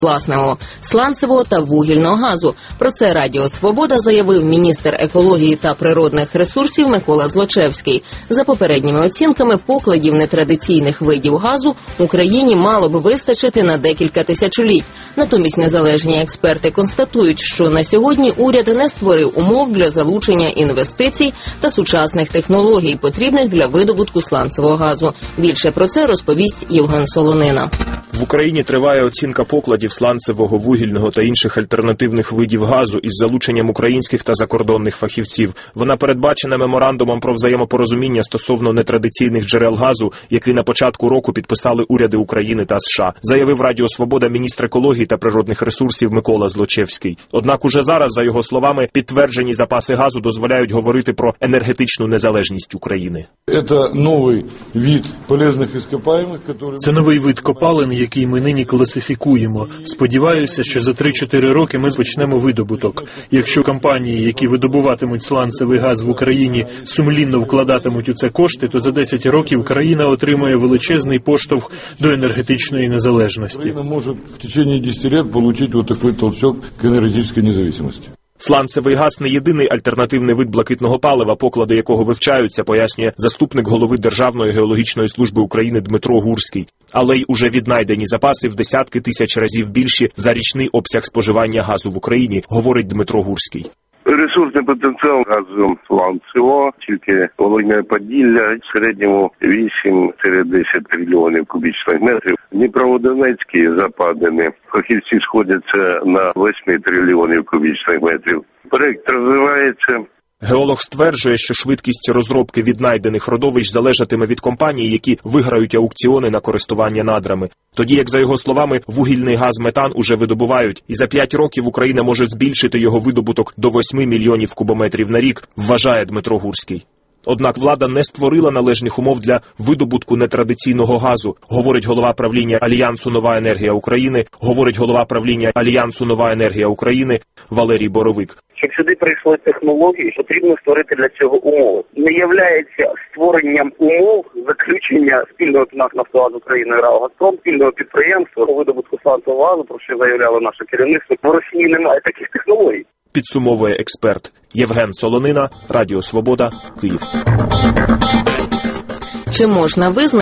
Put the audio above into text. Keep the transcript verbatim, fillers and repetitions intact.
власного сланцевого та вугільного газу. Про це Радіо Свобода заявив міністр екології та природних ресурсів Микола Злочевський. За попередніми оцінками покладів нетрадиційних видів газу Україні мало б вистачити на декілька тисячоліть. Натомість незалежні експерти констатують, що на сьогодні уряд не створив умов для залучення інвестицій та сучасних технологій, потрібних для видобутку сланцевого газу. Більше про це розповість Євген Солонина. В Україні триває оцінка покладів сланцевого, вугільного та інших альтернативних видів газу із залученням українських та закордонних фахівців. Вона передбачена меморандумом про взаємопорозуміння стосовно нетрадиційних джерел газу, який на початку року підписали уряди України та США, заявив Радіо Свобода міністр екології та природних ресурсів Микола Злочевський. Однак уже зараз, за його словами, підтверджені запаси газу дозволяють говорити про енергетичну незалежність України. Це новий вид полезних іскопаємих, які... Це новий вид копалин, який ми нині класифікуємо. Сподіваюся, що за три-чотири роки ми почнемо видобуток. Якщо компанії, які видобуватимуть сланцевий газ в Україні, сумлінно вкладатимуть у це кошти, то за десять років країна отримує величезний поштовх до енергетичної незалежності. Країна може в течение десяти років отримати ось такий толчок к енергетичній незалежності. Сланцевий газ – не єдиний альтернативний вид блакитного палива, поклади якого вивчаються, пояснює заступник голови Державної геологічної служби України Дмитро Гурський. Але й уже віднайдені запаси в десятки тисяч разів більші за річний обсяг споживання газу в Україні, говорить Дмитро Гурський. Ресурсний потенціал газу сланцевого, тільки Волинь-Поділля, в середньому вісім-десять трильйонів кубічних метрів. Дніпроводонецькі западини, фахівці сходяться на вісім трильйонів кубічних метрів. Проект розвивається. Геолог стверджує, що швидкість розробки віднайдених родовищ залежатиме від компаній, які виграють аукціони на користування надрами. Тоді, як за його словами, вугільний газ метан уже видобувають, і за п'ять років Україна може збільшити його видобуток до восьми мільйонів кубометрів на рік, вважає Дмитро Гурський. Однак влада не створила належних умов для видобутку нетрадиційного газу, говорить голова правління Альянсу «Нова енергія України», говорить голова правління Альянсу «Нова енергія України» Валерій Боровик. Щоб сюди прийшли технології, потрібно створити для цього умови. Не являється створенням умов заключення спільного НАК «Нафтогаз України» і РАО «Газпром», спільного підприємства по видобутку сланцевого газу, про що заявляло наше керівництво. В Росії немає таких технологій. Підсумовує експерт Євген Солонина, Радіо Свобода, Київ. Чи можна визнати